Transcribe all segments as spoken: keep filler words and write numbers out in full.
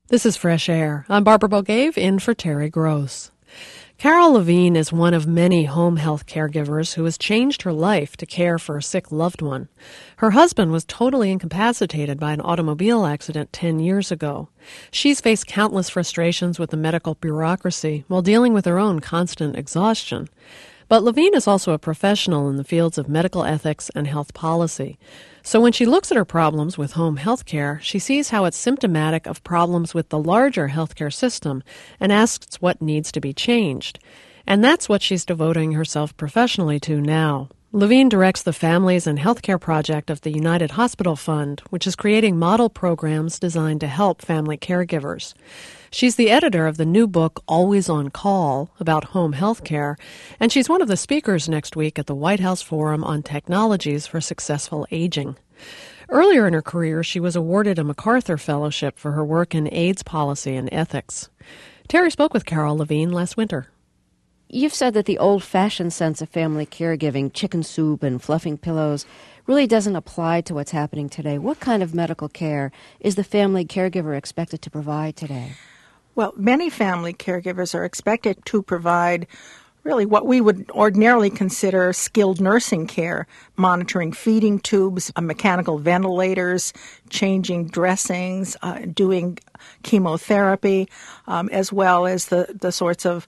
This is Fresh Air. I'm Barbara Bogave, in for Terry Gross. Carol Levine is one of many home health caregivers who has changed her life to care for a sick loved one. Her husband was totally incapacitated by an automobile accident ten years ago. She's faced countless frustrations with the medical bureaucracy while dealing with her own constant exhaustion. But Levine is also a professional in the fields of medical ethics and health policy. So when she looks at her problems with home health care, she sees how it's symptomatic of problems with the larger healthcare system and asks what needs to be changed. And that's what she's devoting herself professionally to now. Levine directs the Families and Healthcare Project of the United Hospital Fund, which is creating model programs designed to help family caregivers. She's the editor of the new book, Always on Call, about home health care, and she's one of the speakers next week at the White House Forum on Technologies for Successful Aging. Earlier in her career, she was awarded a MacArthur Fellowship for her work in AIDS policy and ethics. Terry spoke with Carol Levine last winter. You've said that the old-fashioned sense of family caregiving, chicken soup and fluffing pillows, really doesn't apply to what's happening today. What kind of medical care is the family caregiver expected to provide today? Well, many family caregivers are expected to provide really what we would ordinarily consider skilled nursing care, monitoring feeding tubes, uh, mechanical ventilators, changing dressings, uh, doing chemotherapy, um, as well as the, the sorts of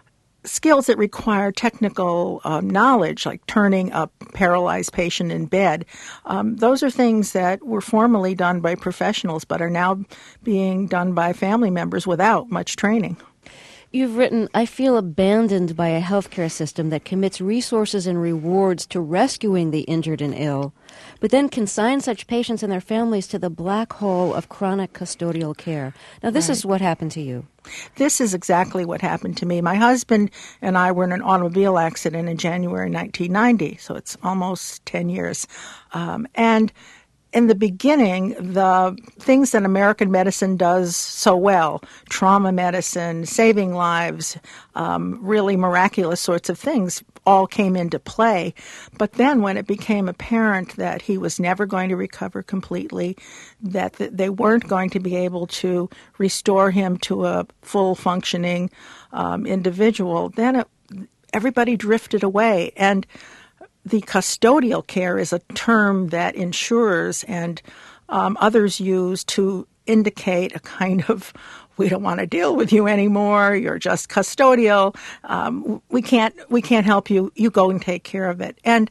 skills that require technical uh, knowledge, like turning a paralyzed patient in bed. Um, those are things that were formerly done by professionals but are now being done by family members without much training. You've written, I feel abandoned by a healthcare system that commits resources and rewards to rescuing the injured and ill, but then consigns such patients and their families to the black hole of chronic custodial care. Now, this right. is what happened to you. This is exactly what happened to me. My husband and I were in an automobile accident in January nineteen ninety, so it's almost ten years. Um, and in the beginning, the things that American medicine does so well, trauma medicine, saving lives, um, really miraculous sorts of things, all came into play. But then when it became apparent that he was never going to recover completely, that th- they weren't going to be able to restore him to a full functioning um, individual, then it, everybody drifted away. And the custodial care is a term that insurers and um, others use to indicate a kind of, we don't want to deal with you anymore, you're just custodial, um, we can't we can't help you, you go and take care of it. And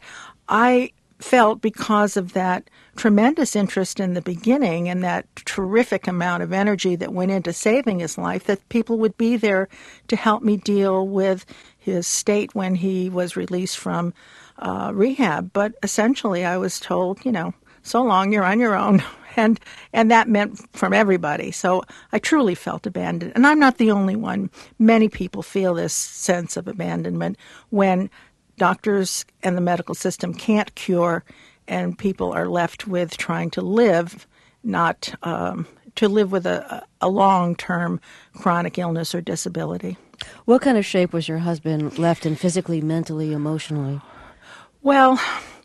I felt, because of that tremendous interest in the beginning and that terrific amount of energy that went into saving his life, that people would be there to help me deal with his state when he was released from uh, rehab. But essentially I was told, you know, so long, you're on your own. And and that meant from everybody. So I truly felt abandoned. And I'm not the only one. Many people feel this sense of abandonment when doctors and the medical system can't cure and people are left with trying to live, not um, to live with a, a long-term chronic illness or disability. What kind of shape was your husband left in physically, mentally, emotionally? Well,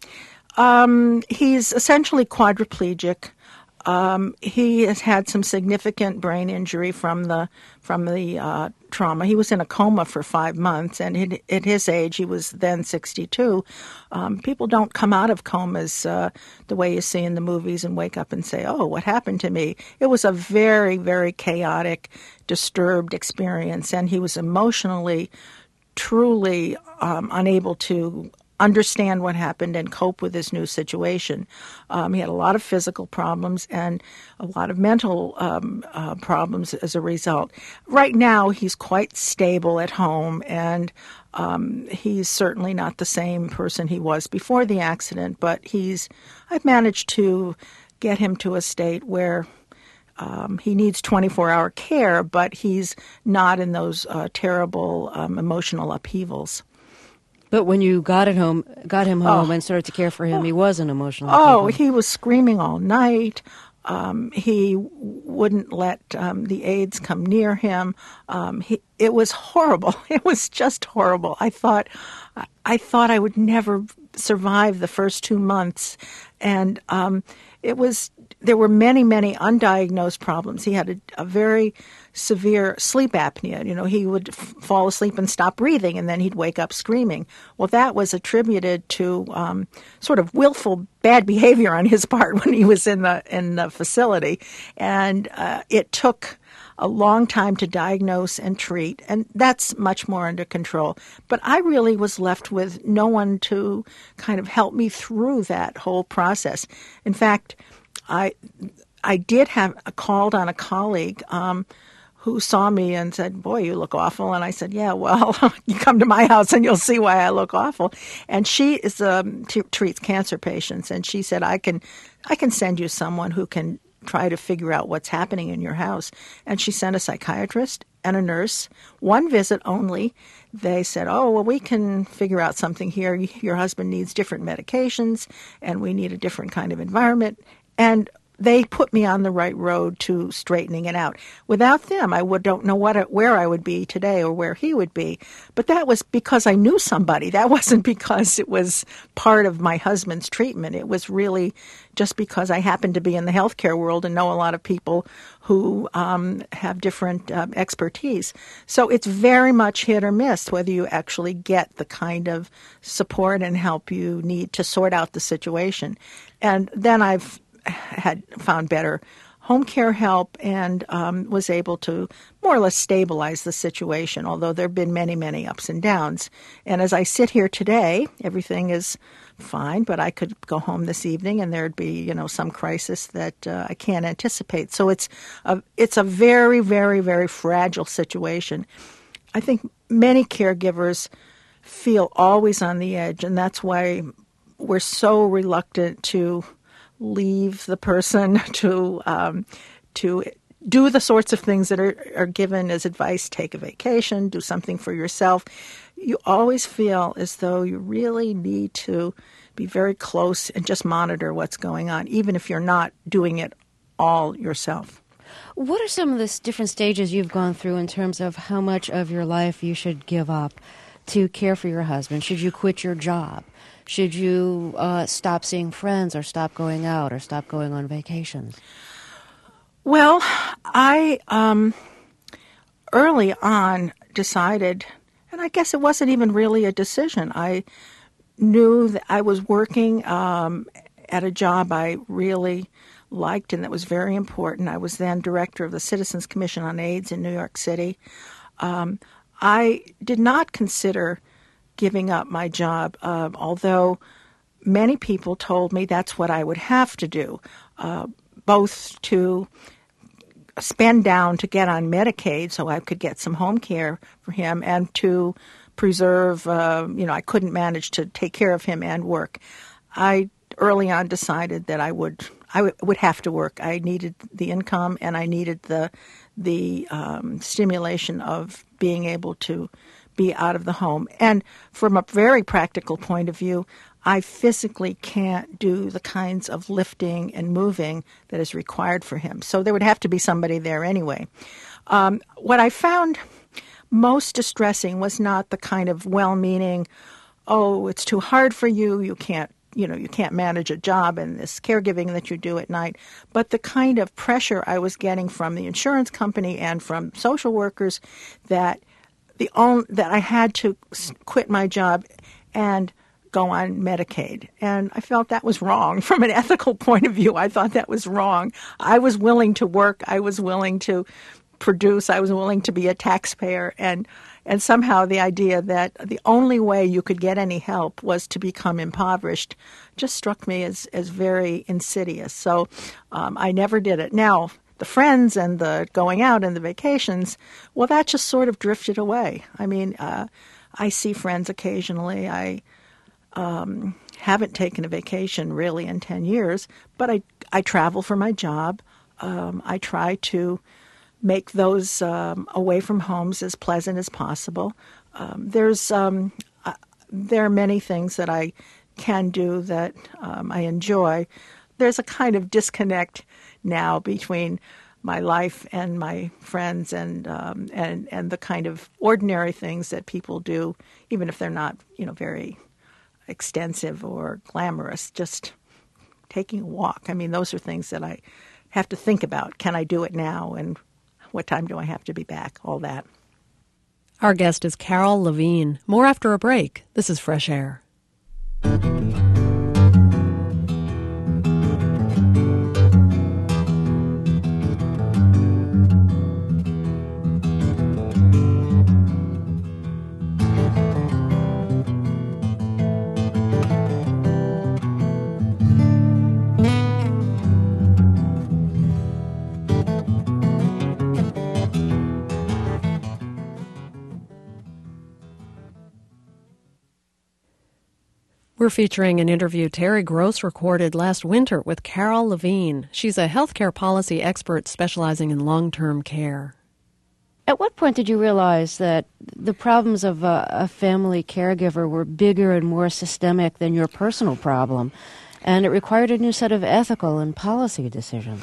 um, he's essentially quadriplegic. Um, he has had some significant brain injury from the from the uh, trauma. He was in a coma for five months, and at, at his age, he was then sixty-two. Um, people don't come out of comas uh, the way you see in the movies and wake up and say, oh, what happened to me? It was a very, very chaotic, disturbed experience, and he was emotionally, truly um, unable to understand what happened and cope with this new situation. Um, he had a lot of physical problems and a lot of mental um, uh, problems as a result. Right now, he's quite stable at home, and um, he's certainly not the same person he was before the accident, but he's, I've managed to get him to a state where Um, he needs twenty-four hour care, but he's not in those uh, terrible um, emotional upheavals. But when you got it home, got him home oh. and started to care for him, he was an emotional. Oh, upheaval. He was screaming all night. Um, he wouldn't let um, the aides come near him. Um, he, it was horrible. It was just horrible. I thought, I thought I would never survive the first two months, and um, it was there were many, many undiagnosed problems. He had a, a very severe sleep apnea. You know, he would f- fall asleep and stop breathing, and then he'd wake up screaming. Well, that was attributed to um, sort of willful bad behavior on his part when he was in the in the facility, and uh, it took a long time to diagnose and treat, and that's much more under control. But I really was left with no one to kind of help me through that whole process. In fact, I I did have uh, called on a colleague um, who saw me and said, "Boy, you look awful." And I said, "Yeah, well, you come to my house and you'll see why I look awful." And she is um, t- treats cancer patients, and she said, "I can I can send you someone who can try to figure out what's happening in your house." And she sent a psychiatrist and a nurse, one visit only. They said, "Oh, well, we can figure out something here. Your husband needs different medications, and we need a different kind of environment." And they put me on the right road to straightening it out. Without them, I would don't know what where I would be today or where he would be. But that was because I knew somebody. That wasn't because it was part of my husband's treatment. It was really just because I happened to be in the healthcare world and know a lot of people who um, have different uh, expertise. So it's very much hit or miss whether you actually get the kind of support and help you need to sort out the situation. And then I've had found better home care help and um, was able to more or less stabilize the situation, although there have been many, many ups and downs. And as I sit here today, everything is fine, but I could go home this evening and there'd be, you know, some crisis that uh, I can't anticipate. So it's a, it's a very, very, very fragile situation. I think many caregivers feel always on the edge, and that's why we're so reluctant to leave the person, to um, to do the sorts of things that are, are given as advice. Take a vacation, do something for yourself. You always feel as though you really need to be very close and just monitor what's going on, even if you're not doing it all yourself. What are some of the different stages you've gone through in terms of how much of your life you should give up to care for your husband? Should you quit your job? Should you uh, stop seeing friends or stop going out or stop going on vacations? Well, I um, early on decided, and I guess it wasn't even really a decision. I knew that I was working um, at a job I really liked and that was very important. I was then director of the Citizens Commission on AIDS in New York City. Um, I did not consider giving up my job, uh, although many people told me that's what I would have to do, uh, both to spend down to get on Medicaid so I could get some home care for him and to preserve, uh, you know, I couldn't manage to take care of him and work. I early on decided that I would I w- would have to work. I needed the income and I needed the the um, stimulation of being able to be out of the home. And from a very practical point of view, I physically can't do the kinds of lifting and moving that is required for him. So there would have to be somebody there anyway. Um, what I found most distressing was not the kind of well-meaning, oh, it's too hard for you, you can't, you know, you can't manage a job and this caregiving that you do at night, but the kind of pressure I was getting from the insurance company and from social workers that the only, that I had to quit my job and go on Medicaid. And I felt that was wrong. From an ethical point of view, I thought that was wrong. I was willing to work. I was willing to produce. I was willing to be a taxpayer. And and somehow the idea that the only way you could get any help was to become impoverished just struck me as, as very insidious. So um, I never did it. Now, the friends and the going out and the vacations, well, that just sort of drifted away. I mean, uh, I see friends occasionally. I um, haven't taken a vacation really in ten years, but I, I travel for my job. Um, I try to make those um, away from homes as pleasant as possible. Um, there's um, uh, there are many things that I can do that um, I enjoy. There's a kind of disconnect now between my life and my friends and um, and and the kind of ordinary things that people do, even if they're not, you know, very extensive or glamorous. Just taking a walk. I mean, those are things that I have to think about. Can I do it now? And what time do I have to be back? All that. Our guest is Carol Levine. More after a break. This is Fresh Air. We're featuring an interview Terry Gross recorded last winter with Carol Levine. She's a healthcare policy expert specializing in long-term care. At what point did you realize that the problems of a, a family caregiver were bigger and more systemic than your personal problem, and it required a new set of ethical and policy decisions?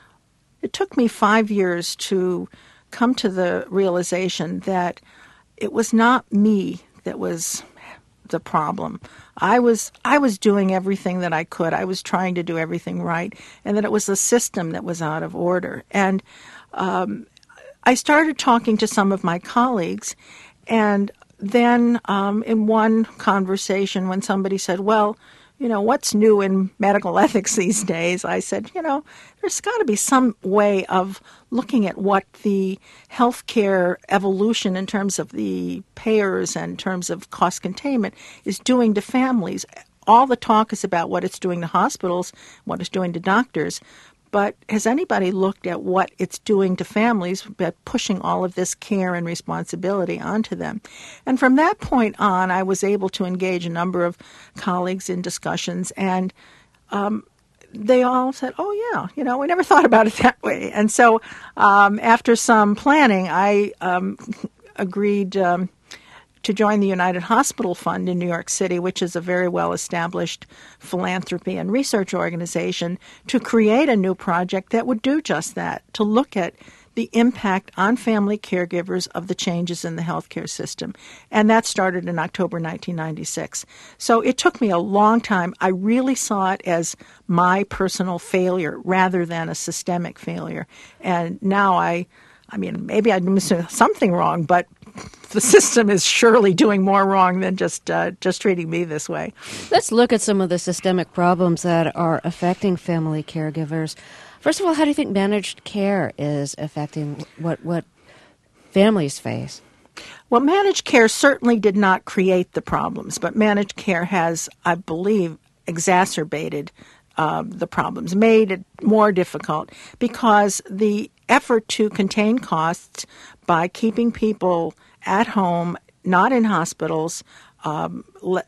It took me five years to come to the realization that it was not me that was the problem. I was I was doing everything that I could. I was trying to do everything right, and that it was the system that was out of order. And um, I started talking to some of my colleagues, and then um, in one conversation when somebody said, well, you know, what's new in medical ethics these days? I said, you know, there's got to be some way of looking at what the healthcare evolution in terms of the payers and in terms of cost containment is doing to families. All the talk is about what it's doing to hospitals, what it's doing to doctors. But has anybody looked at what it's doing to families by pushing all of this care and responsibility onto them? And from that point on, I was able to engage a number of colleagues in discussions, and um, they all said, oh, yeah, you know, we never thought about it that way. And so um, after some planning, I um, agreed um, to join the United Hospital Fund in New York City, which is a very well-established philanthropy and research organization, to create a new project that would do just that, to look at the impact on family caregivers of the changes in the healthcare system. And that started in October nineteen ninety-six. So it took me a long time. I really saw it as my personal failure rather than a systemic failure. And now I, I mean, maybe I'm doing something wrong, but the system is surely doing more wrong than just uh, just treating me this way. Let's look at some of the systemic problems that are affecting family caregivers. First of all, how do you think managed care is affecting what what families face? Well, managed care certainly did not create the problems, but managed care has, I believe, exacerbated uh, the problems, made it more difficult, because the effort to contain costs by keeping people at home, not in hospitals, um, le-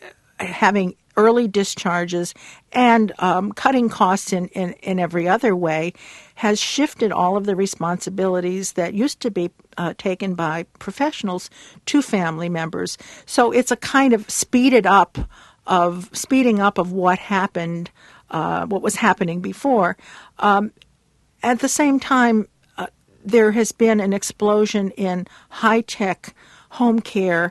having early discharges, and um, cutting costs in, in, in every other way, has shifted all of the responsibilities that used to be uh, taken by professionals to family members. So it's a kind of speeded up of speeding up of what happened, uh, what was happening before. Um, at the same time, uh, there has been an explosion in high-tech home care,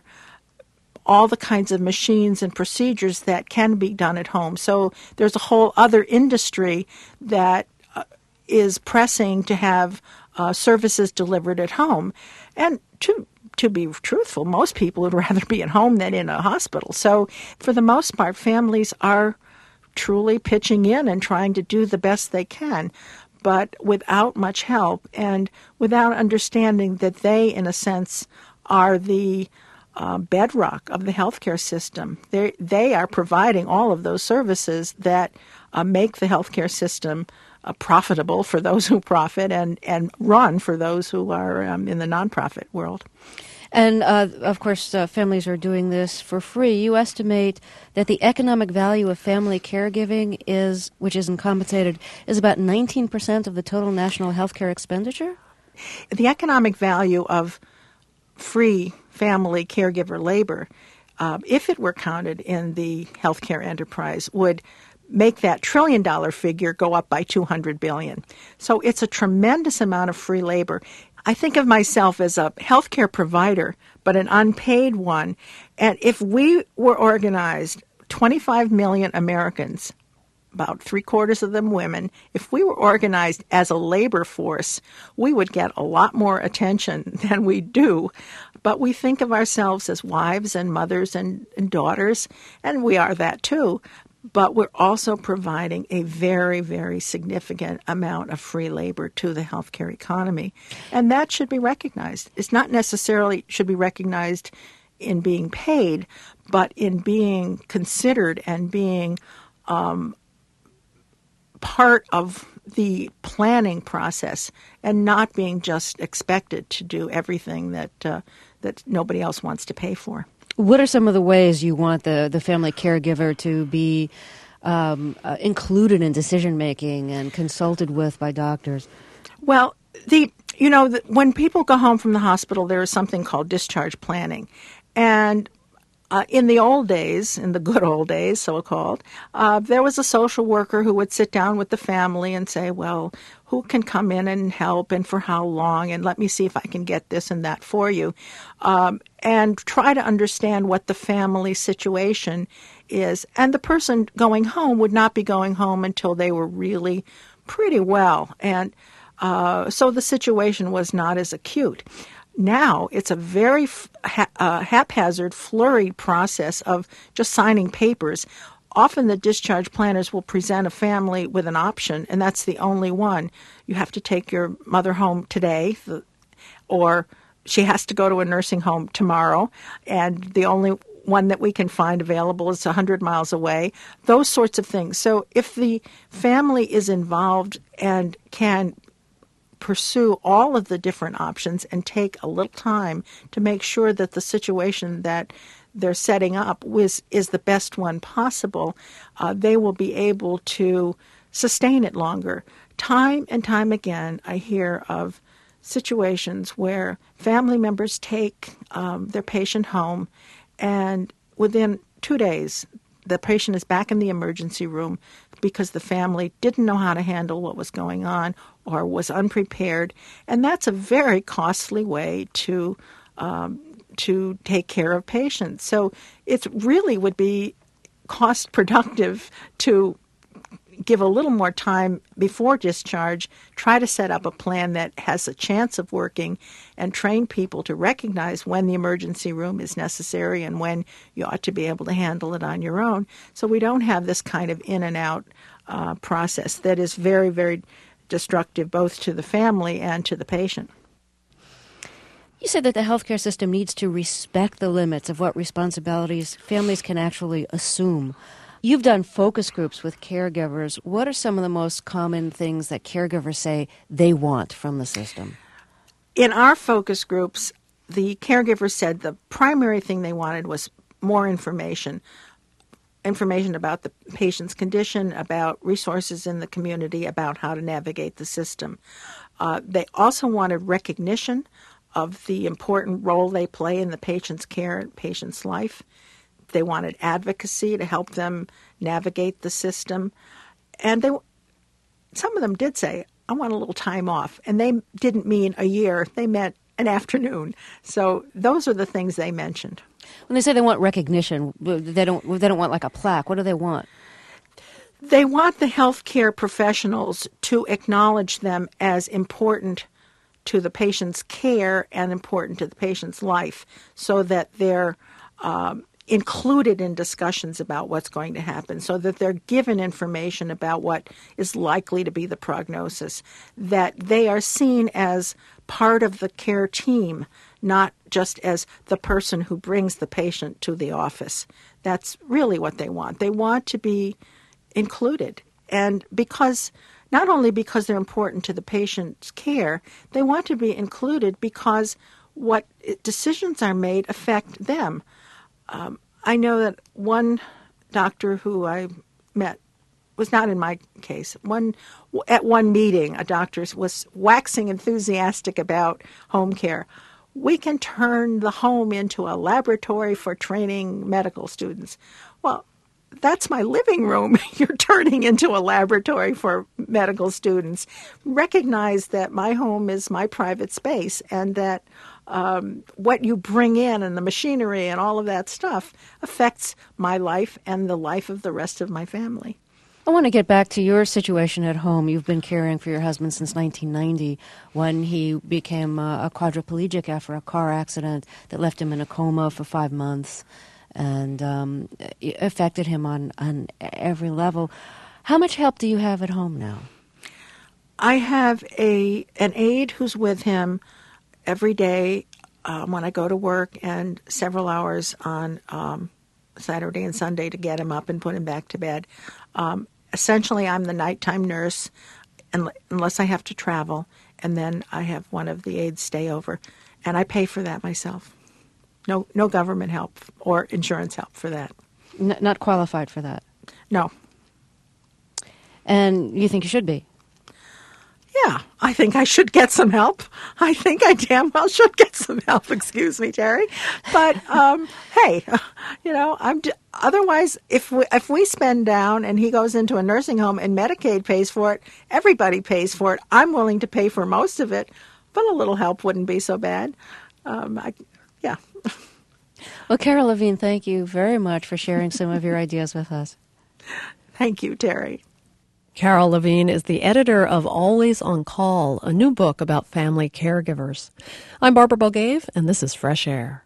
all the kinds of machines and procedures that can be done at home. So there's a whole other industry that uh, is pressing to have uh, services delivered at home. And to to be truthful, most people would rather be at home than in a hospital. So for the most part, families are truly pitching in and trying to do the best they can, but without much help and without understanding that they, in a sense, are the Uh, bedrock of the healthcare system. They they are providing all of those services that uh, make the healthcare system uh, profitable for those who profit and, and run for those who are um, in the nonprofit world. And, uh, of course, uh, families are doing this for free. You estimate that the economic value of family caregiving is, which isn't compensated, is about nineteen percent of the total national healthcare expenditure? The economic value of free family caregiver labor, uh, if it were counted in the healthcare enterprise, would make that trillion dollar figure go up by two hundred billion dollars. So it's a tremendous amount of free labor. I think of myself as a healthcare provider, but an unpaid one. And if we were organized, twenty-five million Americans about three quarters of them women. If we were organized as a labor force, we would get a lot more attention than we do. But we think of ourselves as wives and mothers and, and daughters, and we are that too. But we're also providing a very, very significant amount of free labor to the healthcare economy. And that should be recognized. It's not necessarily should be recognized in being paid, but in being considered and being um, part of the planning process and not being just expected to do everything that uh, that nobody else wants to pay for. What are some of the ways you want the, the family caregiver to be um, uh, included in decision-making and consulted with by doctors? Well, the you know, the, when people go home from the hospital, there is something called discharge planning. And Uh, in the old days, in the good old days, so-called, uh, there was a social worker who would sit down with the family and say, well, who can come in and help and for how long, and let me see if I can get this and that for you, um, and try to understand what the family situation is. And the person going home would not be going home until they were really pretty well. And uh, so the situation was not as acute. Now it's a very ha- uh, haphazard, flurried process of just signing papers. Often the discharge planners will present a family with an option, and that's the only one. You have to take your mother home today, or she has to go to a nursing home tomorrow, and the only one that we can find available is one hundred miles away, those sorts of things. So if the family is involved and can pursue all of the different options and take a little time to make sure that the situation that they're setting up is, is the best one possible, uh, they will be able to sustain it longer. Time and time again, I hear of situations where family members take um, their patient home, and within two days, the patient is back in the emergency room because the family didn't know how to handle what was going on or was unprepared. And that's a very costly way to um, to take care of patients. So it really would be cost productive to give a little more time before discharge, try to set up a plan that has a chance of working, and train people to recognize when the emergency room is necessary and when you ought to be able to handle it on your own. So we don't have this kind of in and out uh, process that is very, very destructive both to the family and to the patient. You said that the healthcare system needs to respect the limits of what responsibilities families can actually assume. You've done focus groups with caregivers. What are some of the most common things that caregivers say they want from the system? In our focus groups, the caregivers said the primary thing they wanted was more information. Information about the patient's condition, about resources in the community, about how to navigate the system. Uh, they also wanted recognition of the important role they play in the patient's care and patient's life. They wanted advocacy to help them navigate the system. And they, some of them did say, I want a little time off. And they didn't mean a year. They meant an afternoon. So those are the things they mentioned. When they say they want recognition, they don't, they don't want like a plaque. What do they want? They want the healthcare professionals to acknowledge them as important to the patient's care and important to the patient's life, so that they're um, included in discussions about what's going to happen, so that they're given information about what is likely to be the prognosis, that they are seen as part of the care team, not just as the person who brings the patient to the office. That's really what they want. They want to be included. And because, not only because they're important to the patient's care, they want to be included because what decisions are made affect them. Um, I know that one doctor who I met was not in my case. One at one meeting, a doctor was waxing enthusiastic about home care. We can turn the home into a laboratory for training medical students. Well, that's my living room. You're turning into a laboratory for medical students. Recognize that my home is my private space, and that um, what you bring in and the machinery and all of that stuff affects my life and the life of the rest of my family. I want to get back to your situation at home. You've been caring for your husband since nineteen ninety, when he became uh, a quadriplegic after a car accident that left him in a coma for five months and um, it affected him on, on every level. How much help do you have at home now? I have a an aide who's with him every day um, when I go to work, and several hours on um, Saturday and Sunday to get him up and put him back to bed. Um, essentially, I'm the nighttime nurse, unless I have to travel, and then I have one of the aides stay over, and I pay for that myself. No, no government help or insurance help for that. N- not qualified for that? No. And you think you should be? Yeah, I think I should get some help. I think I damn well should get some help. Excuse me, Terry. But um, hey, you know, I'm d- otherwise if we, if we spend down and he goes into a nursing home and Medicaid pays for it, everybody pays for it. I'm willing to pay for most of it, but a little help wouldn't be so bad. Um, I, yeah. Well, Carol Levine, thank you very much for sharing some of your ideas with us. Thank you, Terry. Carol Levine is the editor of Always on Call, a new book about family caregivers. I'm Barbara Bogaev, and this is Fresh Air.